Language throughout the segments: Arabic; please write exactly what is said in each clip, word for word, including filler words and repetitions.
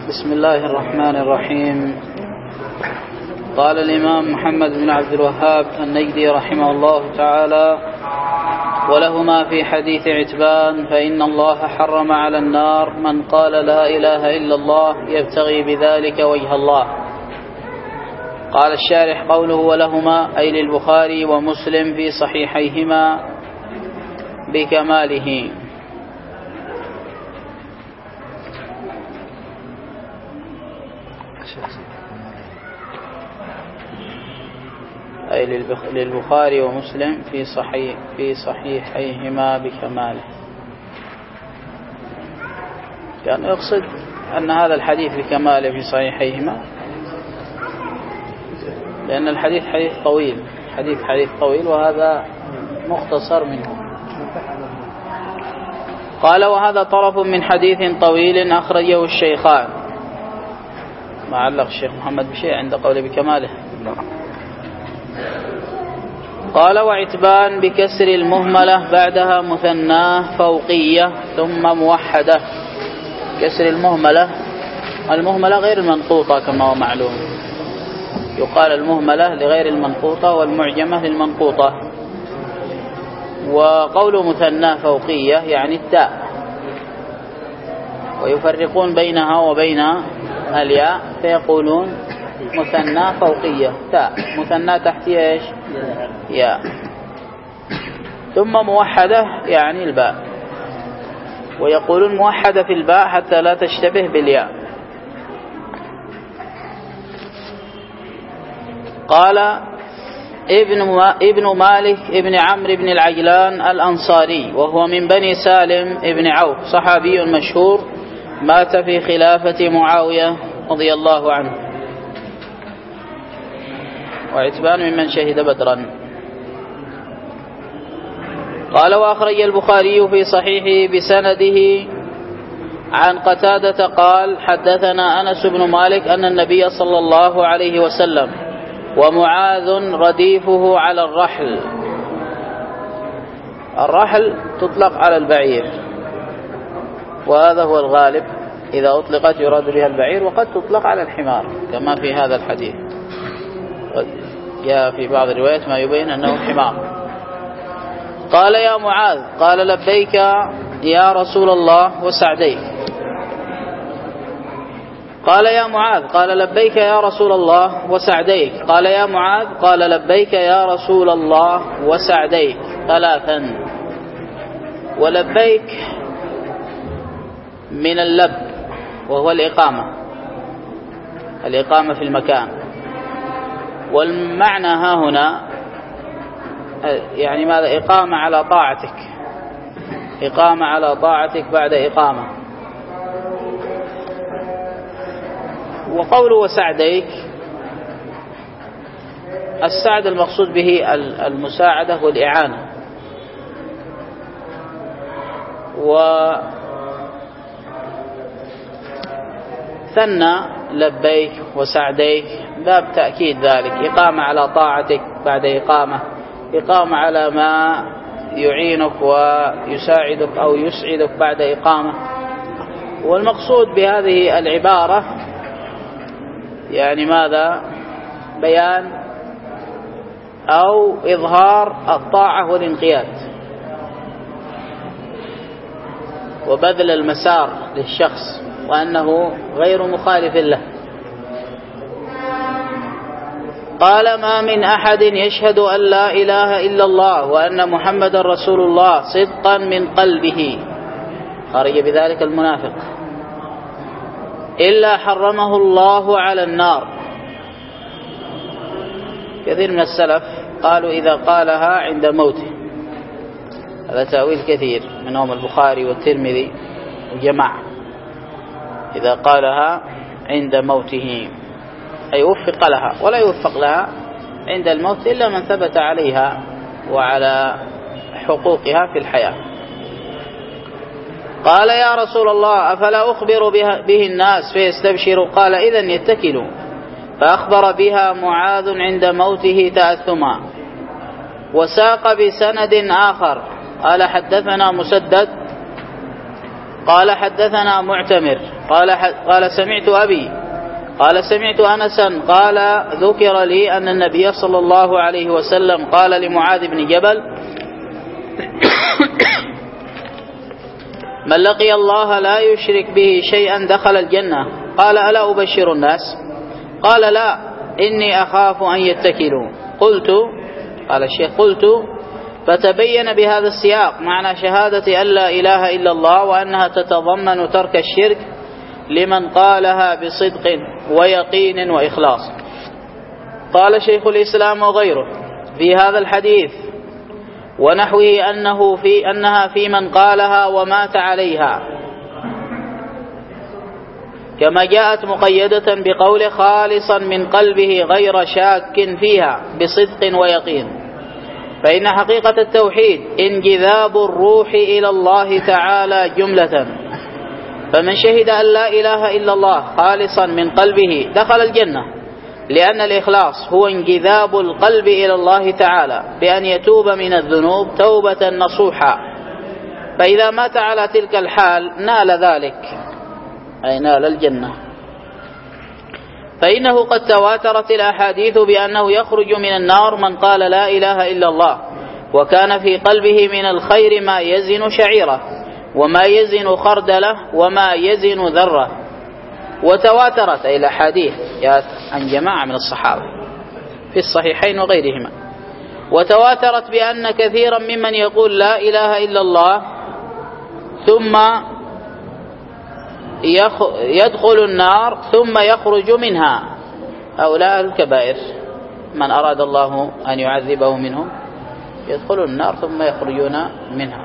بسم الله الرحمن الرحيم. قال الإمام محمد بن عبد الوهاب النجدي رحمه الله تعالى: ولهما في حديث عتبان: فإن الله حرم على النار من قال لا إله إلا الله يبتغي بذلك وجه الله. قال الشارح: قوله ولهما أي للبخاري ومسلم في صحيحيهما بكماله. أي للبخاري ومسلم في صحيح في صحيحيهما بكماله. كان يقصد أن هذا الحديث بكماله في صحيحيهما، لأن الحديث حديث طويل حديث حديث طويل وهذا مختصر منه. قال: وهذا طرف من حديث طويل أخرجه الشيخان. ما علق الشيخ محمد بشيء عند قوله بكماله. قال: وعتبان بكسر المهملة بعدها مثناه فوقية ثم موحدة. كسر المهملة، المهملة غير المنقوطة كما هو معلوم، يقال المهملة لغير المنقوطة والمعجمة للمنقوطة. وقول مثناه فوقية يعني التاء، ويفرقون بينها وبين الياء فيقولون مثنى فوقية تاء، مثنى تحتها ايش؟ ياء. ثم موحدة يعني الباء، ويقولون موحدة في الباء حتى لا تشتبه بالياء. قال: ابن ابن مالك ابن عمرو بن العجلان الأنصاري، وهو من بني سالم ابن عوف، صحابي مشهور، مات في خلافة معاوية رضي الله عنه. وعتبان ممن شهد بدرا. قال: وأخرج البخاري في صحيحه بسنده عن قتادة قال: حدثنا أنس بن مالك أن النبي صلى الله عليه وسلم ومعاذ رديفه على الرحل. الرحل تطلق على البعير، وهذا هو الغالب، إذا أطلقت يراد بها البعير، وقد تطلق على الحمار كما في هذا الحديث، جاء في بعض الروايات ما يبين أنه حمار. قال: يا معاذ. قال: لبيك يا رسول الله وسعديك. قال: يا معاذ. قال: لبيك يا رسول الله وسعديك. قال: يا معاذ. قال: لبيك يا رسول الله وسعديك ثلاثا. ولبيك من اللب، وهو الإقامة الإقامة في المكان. والمعنى ها هنا يعني ماذا؟ إقامة على طاعتك، إقامة على طاعتك بعد إقامة. وقوله وسعديك، السعد المقصود به المساعدة والإعانة. وثنى لبيك وسعديك باب تأكيد ذلك، إقامة على طاعتك بعد إقامة، إقامة على ما يعينك ويساعدك أو يسعدك بعد إقامة. والمقصود بهذه العبارة يعني ماذا؟ بيان أو إظهار الطاعة والانقياد وبذل المسار للشخص، وأنه غير مخالف له. قال: ما من أحد يشهد أن لا إله إلا الله وأن محمد رسول الله صدقا من قلبه، خرج بذلك المنافق، إلا حرمه الله على النار. كثير من السلف قالوا إذا قالها عند موته، هذا تأويل كثير منهم البخاري والترمذي وجماعة، إذا قالها عند موته أي وفق لها، ولا يوفق لها عند الموت إلا من ثبت عليها وعلى حقوقها في الحياة. قال: يا رسول الله أفلا أخبر به الناس فيستبشروا؟ قال: إذن يتكلوا. فأخبر بها معاذ عند موته تأثما. وساق بسند آخر قال: حدثنا مسدد قال حدثنا معتمر قال قال سمعت أبي قال سمعت أنسا قال ذكر لي أن النبي صلى الله عليه وسلم قال لمعاذ بن جبل من لقي الله لا يشرك به شيئا دخل الجنة. قال ألا أبشر الناس؟ قال لا إني أخاف أن يتكلوا. قلت قال الشيخ قلت فتبين بهذا السياق معنى شهادة أن لا إله إلا الله وأنها تتضمن ترك الشرك لمن قالها بصدق ويقين وإخلاص. قال شيخ الإسلام وغيره في هذا الحديث ونحوه أنه في أنها في من قالها ومات عليها، كما جاءت مقيدة بقول خالصا من قلبه غير شاك فيها بصدق ويقين. فإن حقيقة التوحيد انجذاب الروح إلى الله تعالى جملة، فمن شهد أن لا إله إلا الله خالصا من قلبه دخل الجنة، لأن الإخلاص هو انجذاب القلب إلى الله تعالى بأن يتوب من الذنوب توبة نصوحا، فإذا مات على تلك الحال نال ذلك أي نال الجنة. فإنه قد تواترت الأحاديث بأنه يخرج من النار من قال لا إله إلا الله وكان في قلبه من الخير ما يزن شعيرة وما يزن خردله وما يزن ذرة. وتواترت أي الأحاديث جاءت عن جماعة من الصحابة في الصحيحين وغيرهما، وتواترت بأن كثيرا ممن يقول لا إله إلا الله ثم يدخل النار ثم يخرج منها، هؤلاء الكبائر من أراد الله أن يعذبه منهم يدخلون النار ثم يخرجون منها.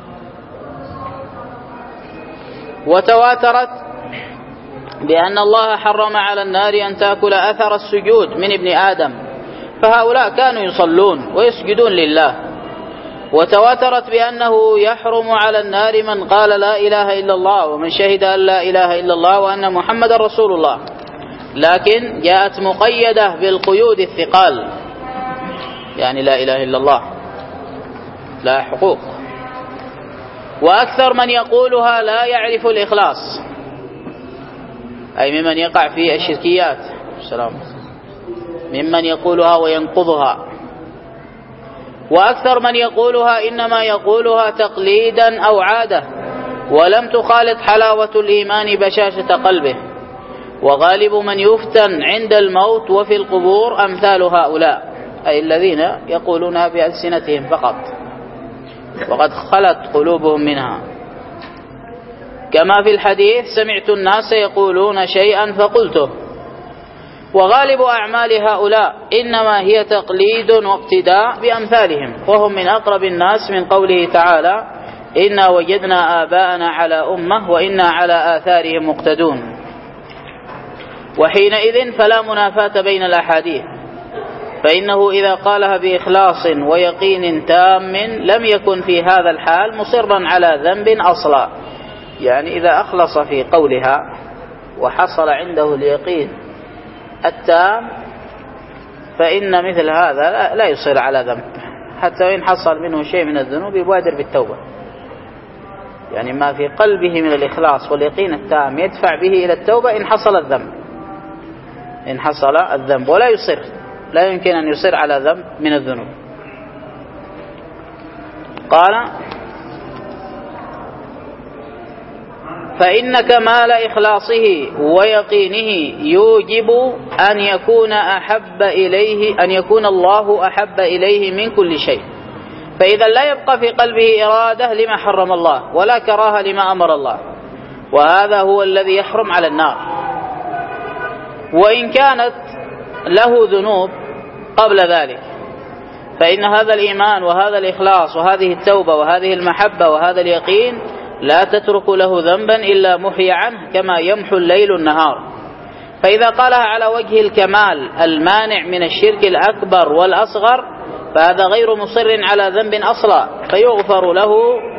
وتواترت بأن الله حرم على النار أن تأكل أثر السجود من ابن آدم، فهؤلاء كانوا يصلون ويسجدون لله. وتواترت بأنه يحرم على النار من قال لا إله إلا الله ومن شهد أن لا إله إلا الله وأن محمد رسول الله، لكن جاءت مقيدة بالقيود الثقال، يعني لا إله إلا الله لا حقوق. وأكثر من يقولها لا يعرف الإخلاص، أي ممن يقع في الشركيات السلام ممن يقولها وينقضها. وأكثر من يقولها إنما يقولها تقليدا أو عادة ولم تخالط حلاوة الإيمان بشاشة قلبه. وغالب من يفتن عند الموت وفي القبور أمثال هؤلاء، أي الذين يقولونها بألسنتهم فقط وقد خلت قلوبهم منها. كما في الحديث سمعت الناس يقولون شيئا فقلته. وغالب أعمال هؤلاء إنما هي تقليد واقتداء بأمثالهم، وهم من أقرب الناس من قوله تعالى إنا وجدنا آباءنا على أمة وإنا على آثارهم مقتدون. وحينئذ فلا منافاة بين الأحاديث، فإنه إذا قالها بإخلاص ويقين تام لم يكن في هذا الحال مصرا على ذنب أصلا، يعني إذا أخلص في قولها وحصل عنده اليقين التام فإن مثل هذا لا يصير على ذنب، حتى وإن حصل منه شيء من الذنوب يبادر بالتوبة، يعني ما في قلبه من الإخلاص واليقين التام يدفع به إلى التوبة إن حصل الذنب إن حصل الذنب ولا يصر، لا يمكن أن يصر على ذنب من الذنوب. قال فإن كمال إخلاصه ويقينه يوجب أن يكون أحب إليه أن يكون الله أحب إليه من كل شيء، فإذا لا يبقى في قلبه إرادة لما حرم الله ولا كراهة لما أمر الله، وهذا هو الذي يحرم على النار. وإن كانت له ذنوب قبل ذلك فإن هذا الإيمان وهذا الإخلاص وهذه التوبة وهذه المحبة وهذا اليقين لا تترك له ذنبا إلا محي عنه كما يمحو الليل النهار. فإذا قالها على وجه الكمال المانع من الشرك الأكبر والأصغر فهذا غير مصر على ذنب أصلا فيغفر له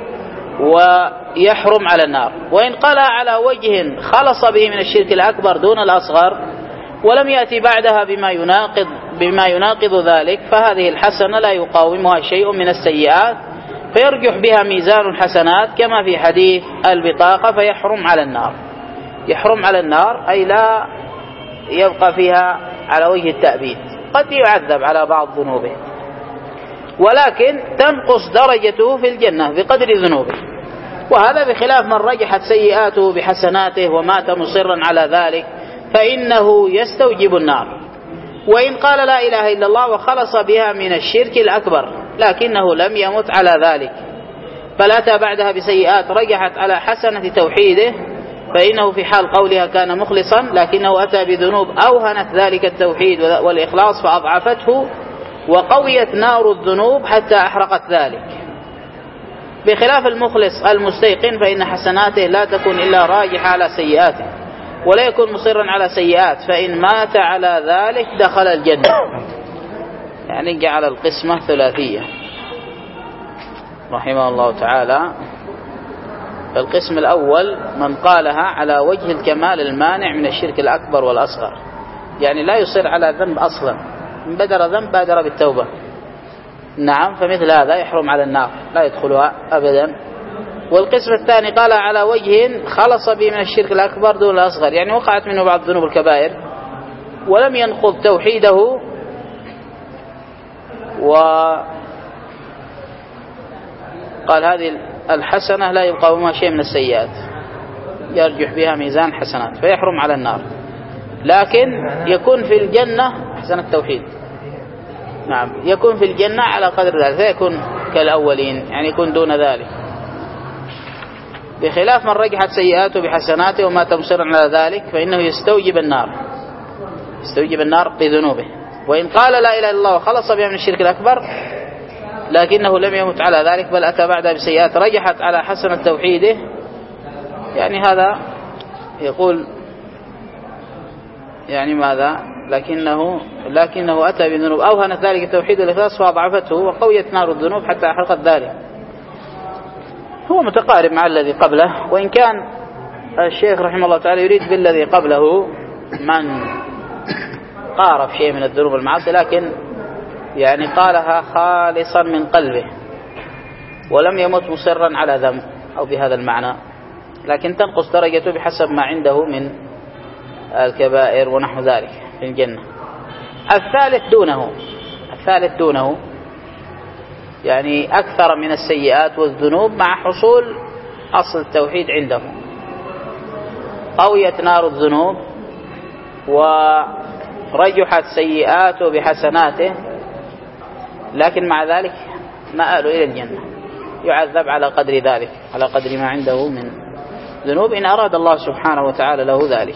ويحرم على النار. وإن قالها على وجه خلص به من الشرك الأكبر دون الأصغر ولم يأتي بعدها بما يناقض, بما يناقض ذلك فهذه الحسنة لا يقاومها شيء من السيئات فيرجح بها ميزان الحسنات كما في حديث البطاقة فيحرم على النار. يحرم على النار أي لا يبقى فيها على وجه التأبيد، قد يعذب على بعض ذنوبه ولكن تنقص درجته في الجنة بقدر ذنوبه، وهذا بخلاف من رجحت سيئاته بحسناته ومات مصرا على ذلك فإنه يستوجب النار. وإن قال لا إله إلا الله وخلص بها من الشرك الأكبر لكنه لم يمت على ذلك بل أتى بعدها بسيئات رجحت على حسنة توحيده فإنه في حال قولها كان مخلصا لكنه أتى بذنوب أوهنت ذلك التوحيد والإخلاص فأضعفته وقويت نار الذنوب حتى أحرقت ذلك، بخلاف المخلص المستيقن فإن حسناته لا تكون إلا راجحة على سيئاته ولا يكون مصرا على سيئات، فإن مات على ذلك دخل الجنة. يعني جعل القسمة ثلاثية رحمه الله تعالى. القسم الأول من قالها على وجه الكمال المانع من الشرك الأكبر والأصغر، يعني لا يصر على ذنب أصلا، من بدر ذنب بادر بالتوبة، نعم، فمثل هذا يحرم على النار لا يدخلها أبدا. والقسم الثاني قال على وجه خلص به من الشرك الأكبر دون الأصغر، يعني وقعت منه بعض ذنوب الكبائر ولم ينقض توحيده وقال هذه الحسنة لا يبقى بها شيء من السيئات يرجح بها ميزان حسنات فيحرم على النار، لكن يكون في الجنة حسن التوحيد، نعم، يكون في الجنة على قدر ذلك فيكون كالأولين، يعني يكون دون ذلك، بخلاف من رجحت سيئاته بحسناته وما تمصر على ذلك فإنه يستوجب النار يستوجب النار بذنوبه. وإن قال لا إله إلا الله وخلص بها من الشرك الأكبر لكنه لم يمت على ذلك بل أتى بعدها بسيئات رجحت على حسنة توحيده، يعني هذا يقول يعني ماذا لكنه لكنه أتى بذنوب أوهنت ذلك التوحيد والإخلاص فأضعفته وقويت نار الذنوب حتى أحرقت ذلك. هو متقارب مع الذي قبله، وإن كان الشيخ رحمه الله تعالى يريد بالذي قبله من قارب شيء من الذنوب المعاصي لكن يعني قالها خالصا من قلبه ولم يمت مصرا على ذنب أو بهذا المعنى، لكن تنقص درجته بحسب ما عنده من الكبائر ونحو ذلك في الجنة. الثالث دونه الثالث دونه يعني أكثر من السيئات والذنوب مع حصول أصل التوحيد عنده، قويت نار الذنوب ورجحت سيئاته بحسناته لكن مع ذلك مآله إلى الجنة، يعذب على قدر ذلك على قدر ما عنده من ذنوب إن أراد الله سبحانه وتعالى له ذلك.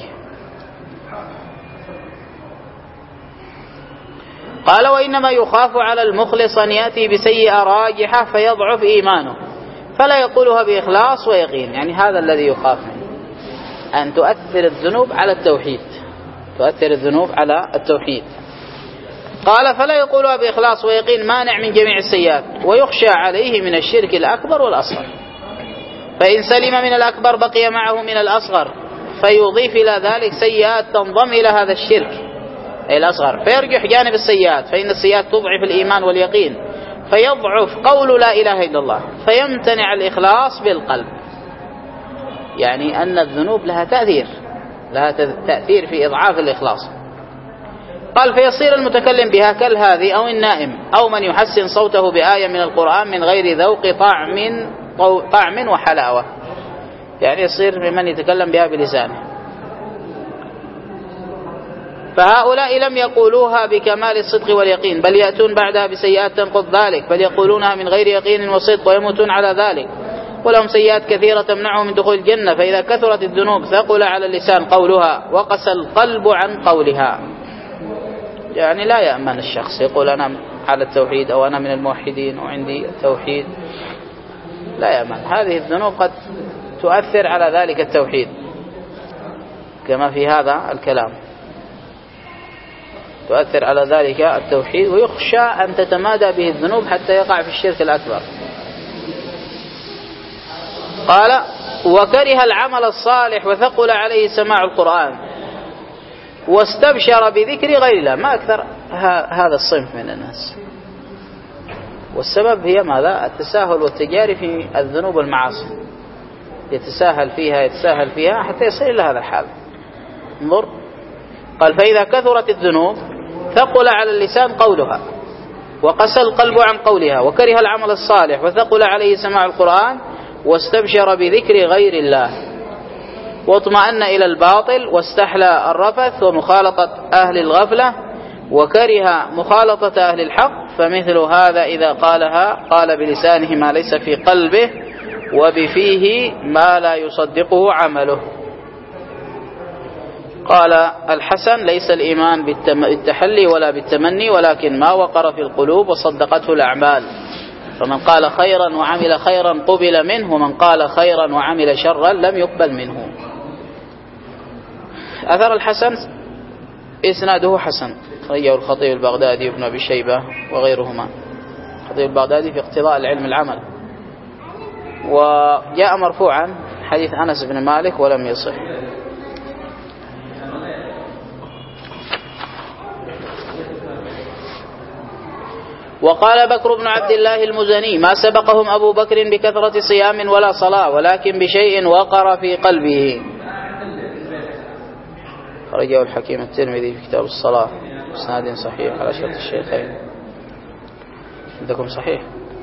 قال وإنما يخاف على المخلص أن يأتي بسيئة راجحة فيضعف إيمانه فلا يقولها بإخلاص ويقين، يعني هذا الذي يخاف منه أن تؤثر الذنوب على التوحيد تؤثر الذنوب على التوحيد. قال فلا يقولها بإخلاص ويقين مانع من جميع السيئات ويخشى عليه من الشرك الأكبر والأصغر، فإن سلم من الأكبر بقي معه من الأصغر فيضيف إلى ذلك سيئات تنضم إلى هذا الشرك أي الأصغر فيرجح جانب السيئات، فإن السيئات تضعف الإيمان واليقين فيضعف قول لا إله إلا الله فيمتنع الإخلاص بالقلب، يعني أن الذنوب لها تأثير لها تأثير في إضعاف الإخلاص. قال فيصير المتكلم بها كالهادي أو النائم أو من يحسن صوته بآية من القرآن من غير ذوق طعم طعم وحلاوة، يعني يصير ممن يتكلم بها بلسانه. فهؤلاء لم يقولوها بكمال الصدق واليقين بل يأتون بعدها بسيئات تنقض ذلك، بل يقولونها من غير يقين وصدق ويموتون على ذلك، ولهم سيئات كثيرة تمنعهم من دخول الجنة، فإذا كثرت الذنوب ثقل على اللسان قولها وقسى القلب عن قولها، يعني لا يأمن الشخص يقول أنا على التوحيد أو أنا من الموحدين وعندي التوحيد، لا يأمن. هذه الذنوب قد تؤثر على ذلك التوحيد كما في هذا الكلام، تؤثر على ذلك التوحيد ويخشى أن تتمادى به الذنوب حتى يقع في الشرك الأكبر. قال وكره العمل الصالح وثقل عليه سماع القرآن واستبشر بذكر غير الله، ما أكثر هذا الصنف من الناس، والسبب هي ماذا؟ التساهل والتجاري في الذنوب والمعاصي، يتساهل فيها يتساهل فيها حتى يصل إلى هذا الحال. انظر، قال فإذا كثرت الذنوب ثقل على اللسان قولها وقسى القلب عن قولها وكره العمل الصالح وثقل عليه سماع القرآن واستبشر بذكر غير الله واطمأن إلى الباطل واستحلى الرفث ومخالطة أهل الغفلة وكره مخالطة أهل الحق، فمثل هذا إذا قالها قال بلسانه ما ليس في قلبه وبفيه ما لا يصدقه عمله. قال الحسن ليس الإيمان بالتحلي ولا بالتمني ولكن ما وقر في القلوب وصدقته الأعمال، فمن قال خيرا وعمل خيرا قبل منه ومن قال خيرا وعمل شرا لم يقبل منه. أثر الحسن إسناده حسن، رجعه الخطيب البغدادي وابن أبي شيبة وغيرهما. الخطيب البغدادي في اقتضاء العلم العمل، وجاء مرفوعا حديث أنس بن مالك ولم يصح. وقال بكر بن عبد الله المزني ما سبقهم أبو بكر بكثرة صيام ولا صلاة ولكن بشيء وقر في قلبه. خرجه الحكيم الترمذي في كتاب الصلاة بإسناد صحيح على شرط الشيخين. عندكم صحيح؟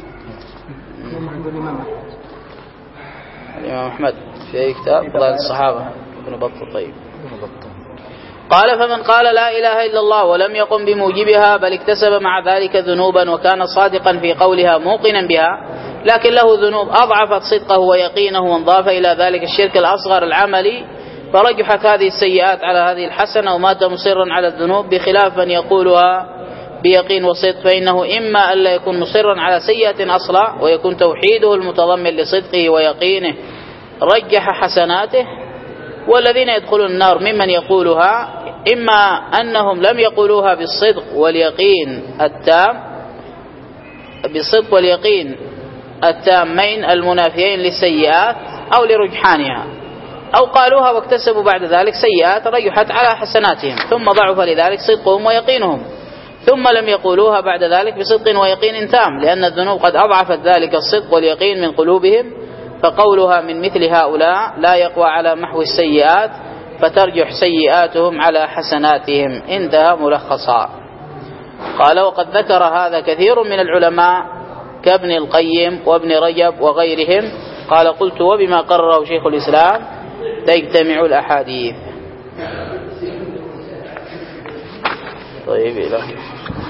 الإمام أحمد في أي كتاب؟ فضائل الصحابة ابن بطة. طيب. قال فمن قال لا إله إلا الله ولم يقم بموجبها بل اكتسب مع ذلك ذنوبا وكان صادقا في قولها موقنا بها لكن له ذنوب أضعفت صدقه ويقينه وانضاف إلى ذلك الشرك الأصغر العملي فرجحت هذه السيئات على هذه الحسنة ومات مصرا على الذنوب، بخلاف من يقولها بيقين وصدق فإنه إما ألا يكون مصرا على سيئة أصلا ويكون توحيده المتضمن لصدقه ويقينه رجح حسناته، والذين يدخلون النار ممن يقولها إما أنهم لم يقولوها بالصدق واليقين التام بالصدق واليقين التامين المنافيين للسيئات أو لرجحانها، أو قالوها واكتسبوا بعد ذلك سيئات رجحت على حسناتهم ثم ضعف لذلك صدقهم ويقينهم، ثم لم يقولوها بعد ذلك بصدق ويقين تام لأن الذنوب قد أضعفت ذلك الصدق واليقين من قلوبهم، فقولها من مثل هؤلاء لا يقوى على محو السيئات فترجح سيئاتهم على حسناتهم. انتهى ملخصا. قال وقد ذكر هذا كثير من العلماء كابن القيم وابن رجب وغيرهم. قال قلت وبما قرره شيخ الإسلام تجتمع الأحاديث. طيب إلهي